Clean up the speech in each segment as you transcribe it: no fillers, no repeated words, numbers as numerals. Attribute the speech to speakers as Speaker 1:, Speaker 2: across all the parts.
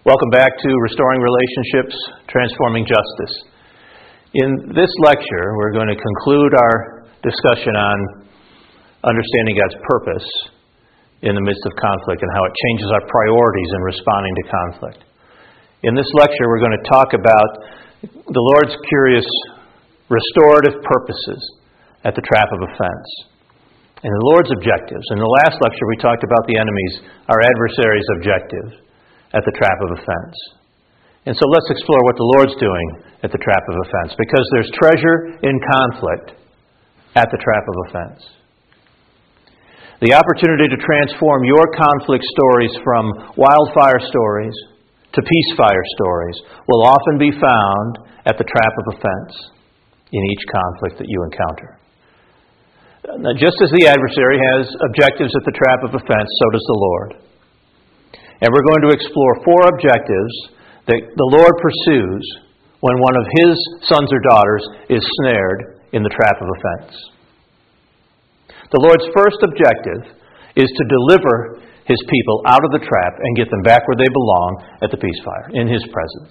Speaker 1: Welcome back to Restoring Relationships, Transforming Justice. In this lecture, we're going to conclude our discussion on understanding God's purpose in the midst of conflict and how it changes our priorities in responding to conflict. In this lecture, we're going to talk about the Lord's curious restorative purposes at the trap of offense and the Lord's objectives. In the last lecture, we talked about the enemy's, our adversary's objectives at the trap of offense. And so let's explore what the Lord's doing at the trap of offense, because there's treasure in conflict at the trap of offense. The opportunity to transform your conflict stories from wildfire stories to peacefire stories will often be found at the trap of offense in each conflict that you encounter. Now, just as the adversary has objectives at the trap of offense, so does the Lord. And we're going to explore 4 objectives that the Lord pursues when one of His sons or daughters is snared in the trap of offense. The Lord's first objective is to deliver His people out of the trap and get them back where they belong at the peace fire, in His presence.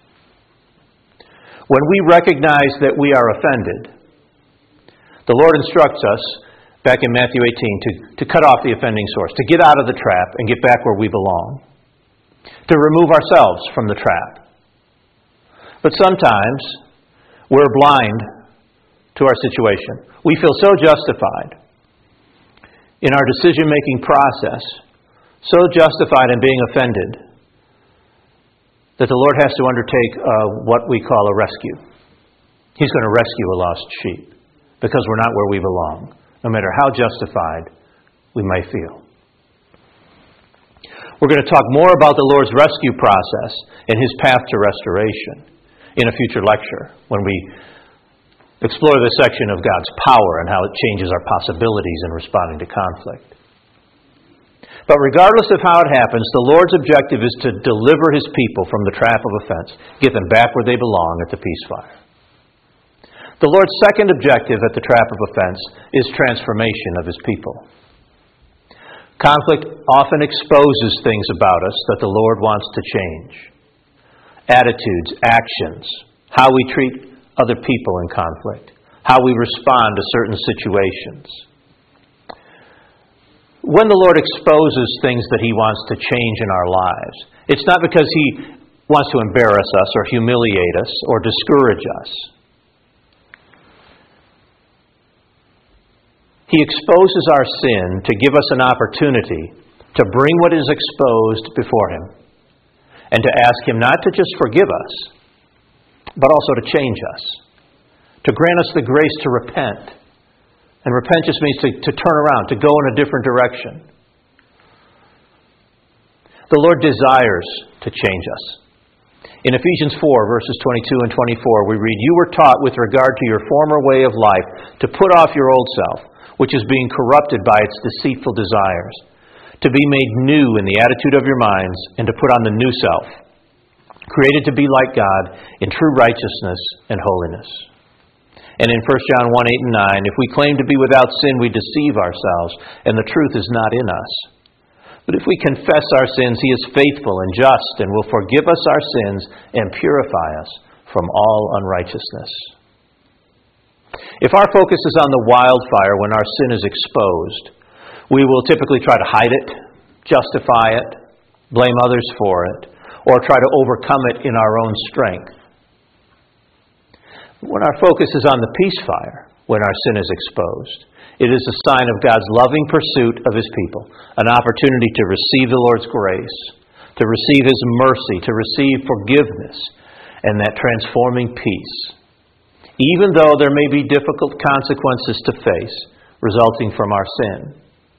Speaker 1: When we recognize that we are offended, the Lord instructs us back in Matthew 18, to cut off the offending source, to get out of the trap and get back where we belong, to remove ourselves from the trap. But sometimes we're blind to our situation. We feel so justified in our decision-making process, so justified in being offended, that the Lord has to undertake what we call a rescue. He's going to rescue a lost sheep because we're not where we belong, no matter how justified we may feel. We're going to talk more about the Lord's rescue process and His path to restoration in a future lecture when we explore this section of God's power and how it changes our possibilities in responding to conflict. But regardless of how it happens, the Lord's objective is to deliver His people from the trap of offense, get them back where they belong at the peace fire. The Lord's second objective at the trap of offense is transformation of His people. Conflict often exposes things about us that the Lord wants to change. Attitudes, actions, how we treat other people in conflict, how we respond to certain situations. When the Lord exposes things that He wants to change in our lives, it's not because He wants to embarrass us or humiliate us or discourage us. He exposes our sin to give us an opportunity to bring what is exposed before Him and to ask Him not to just forgive us, but also to change us, to grant us the grace to repent. And repent just means to turn around, to go in a different direction. The Lord desires to change us. In Ephesians 4, verses 22 and 24, we read, "You were taught with regard to your former way of life to put off your old self, which is being corrupted by its deceitful desires, to be made new in the attitude of your minds, and to put on the new self, created to be like God in true righteousness and holiness." And in 1 John 1, 8 and 9, "If we claim to be without sin, we deceive ourselves, and the truth is not in us. But if we confess our sins, He is faithful and just, and will forgive us our sins and purify us from all unrighteousness." If our focus is on the wildfire when our sin is exposed, we will typically try to hide it, justify it, blame others for it, or try to overcome it in our own strength. When our focus is on the peace fire, when our sin is exposed, it is a sign of God's loving pursuit of His people, an opportunity to receive the Lord's grace, to receive His mercy, to receive forgiveness, and that transforming peace, even though there may be difficult consequences to face resulting from our sin.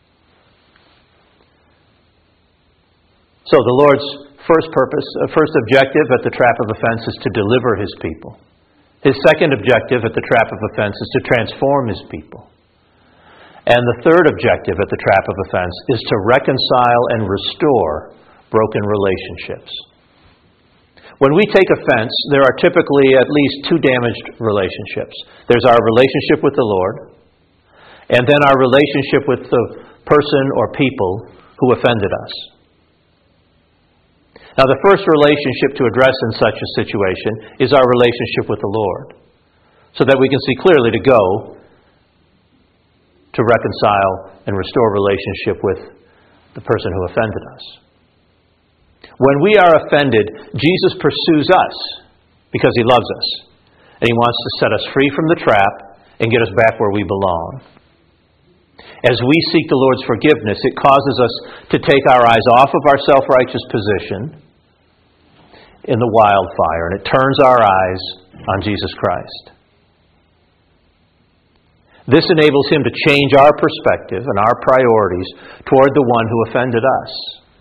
Speaker 1: So the Lord's first objective at the trap of offense is to deliver His people. His second objective at the trap of offense is to transform His people. And the third objective at the trap of offense is to reconcile and restore broken relationships. When we take offense, there are typically at least 2 damaged relationships. There's our relationship with the Lord, and then our relationship with the person or people who offended us. Now, the first relationship to address in such a situation is our relationship with the Lord, so that we can see clearly to go to reconcile and restore relationship with the person who offended us. When we are offended, Jesus pursues us because He loves us, and He wants to set us free from the trap and get us back where we belong. As we seek the Lord's forgiveness, it causes us to take our eyes off of our self-righteous position in the wildfire, and it turns our eyes on Jesus Christ. This enables Him to change our perspective and our priorities toward the one who offended us.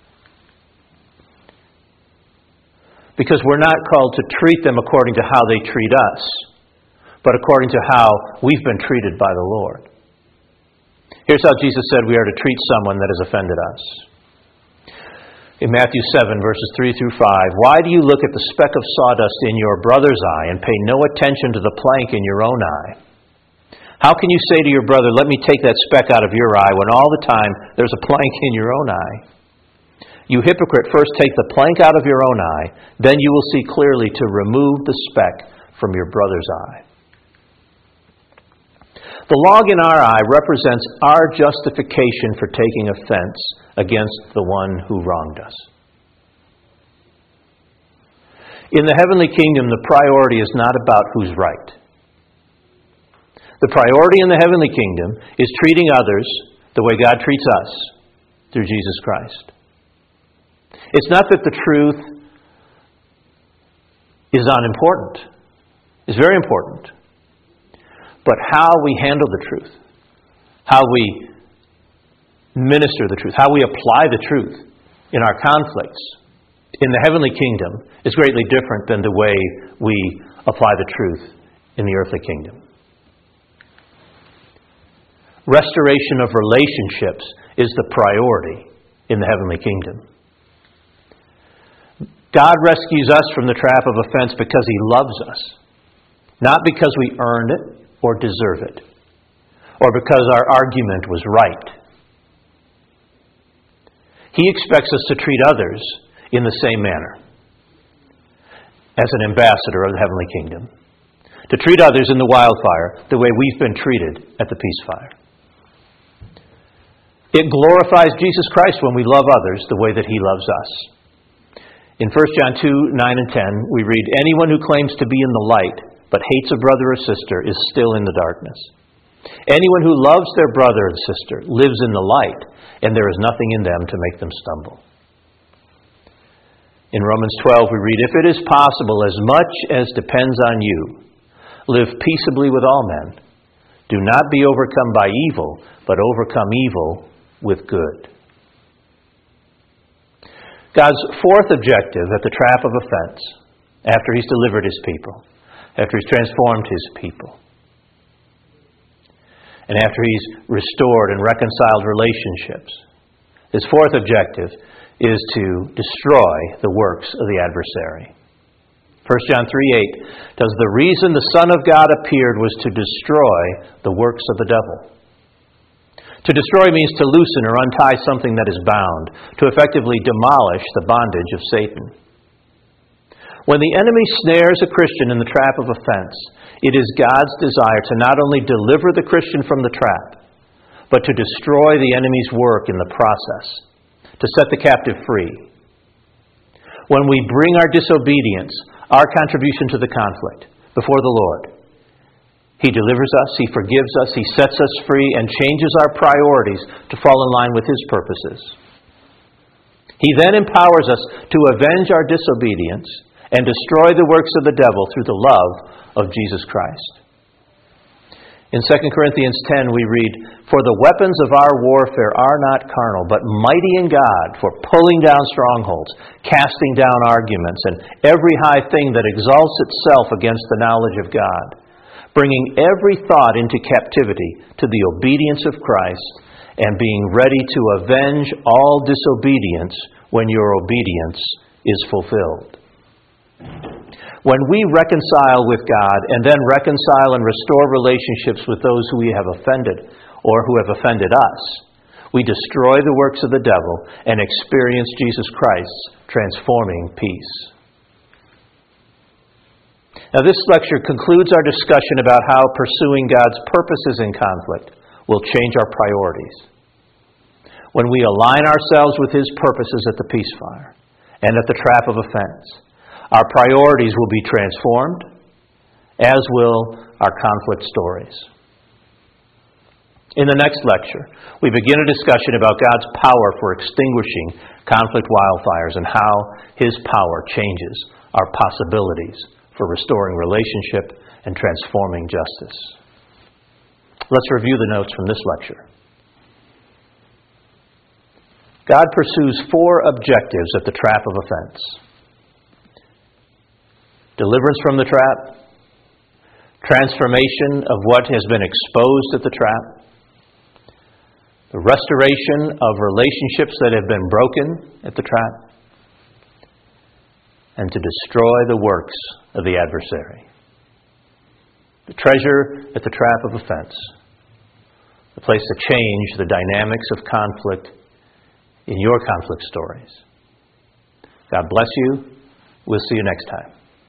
Speaker 1: Because we're not called to treat them according to how they treat us, but according to how we've been treated by the Lord. Here's how Jesus said we are to treat someone that has offended us. In Matthew 7, verses 3 through 5, "Why do you look at the speck of sawdust in your brother's eye and pay no attention to the plank in your own eye? How can you say to your brother, 'Let me take that speck out of your eye,' when all the time there's a plank in your own eye? You hypocrite, first take the plank out of your own eye, then you will see clearly to remove the speck from your brother's eye." The log in our eye represents our justification for taking offense against the one who wronged us. In the heavenly kingdom, the priority is not about who's right. The priority in the heavenly kingdom is treating others the way God treats us through Jesus Christ. It's not that the truth is unimportant. It's very important. But how we handle the truth, how we minister the truth, how we apply the truth in our conflicts in the heavenly kingdom is greatly different than the way we apply the truth in the earthly kingdom. Restoration of relationships is the priority in the heavenly kingdom. God rescues us from the trap of offense because He loves us, not because we earned it or deserve it, or because our argument was right. He expects us to treat others in the same manner as an ambassador of the heavenly kingdom, to treat others in the wildfire the way we've been treated at the peace fire. It glorifies Jesus Christ when we love others the way that He loves us. In 1 John 2, 9 and 10, we read, "Anyone who claims to be in the light but hates a brother or sister is still in the darkness. Anyone who loves their brother and sister lives in the light, and there is nothing in them to make them stumble." In Romans 12 we read, "If it is possible, as much as depends on you, live peaceably with all men. Do not be overcome by evil, but overcome evil with good." God's fourth objective at the trap of offense, after He's delivered His people, after He's transformed His people, and after He's restored and reconciled relationships, His fourth objective is to destroy the works of the adversary. 1 John 3:8 tells the reason the Son of God appeared was to destroy the works of the devil. To destroy means to loosen or untie something that is bound, to effectively demolish the bondage of Satan. When the enemy snares a Christian in the trap of offense, it is God's desire to not only deliver the Christian from the trap, but to destroy the enemy's work in the process, to set the captive free. When we bring our disobedience, our contribution to the conflict, before the Lord, He delivers us, He forgives us, He sets us free, and changes our priorities to fall in line with His purposes. He then empowers us to avenge our disobedience and destroy the works of the devil through the love of Jesus Christ. In 2 Corinthians 10 we read, "For the weapons of our warfare are not carnal, but mighty in God for pulling down strongholds, casting down arguments, and every high thing that exalts itself against the knowledge of God, bringing every thought into captivity to the obedience of Christ, and being ready to avenge all disobedience when your obedience is fulfilled." When we reconcile with God and then reconcile and restore relationships with those who we have offended or who have offended us, We destroy the works of the devil and experience Jesus Christ's transforming peace. Now, this lecture concludes our discussion about how pursuing God's purposes in conflict will change our priorities. When we align ourselves with His purposes at the peace fire and at the trap of offense, our priorities will be transformed, as will our conflict stories. In the next lecture, we begin a discussion about God's power for extinguishing conflict wildfires and how His power changes our possibilities for restoring relationship and transforming justice. Let's review the notes from this lecture. God pursues 4 objectives at the trap of offense: deliverance from the trap, transformation of what has been exposed at the trap, the restoration of relationships that have been broken at the trap, and to destroy the works of the adversary. The treasure at the trap of offense, the place to change the dynamics of conflict in your conflict stories. God bless you. We'll see you next time.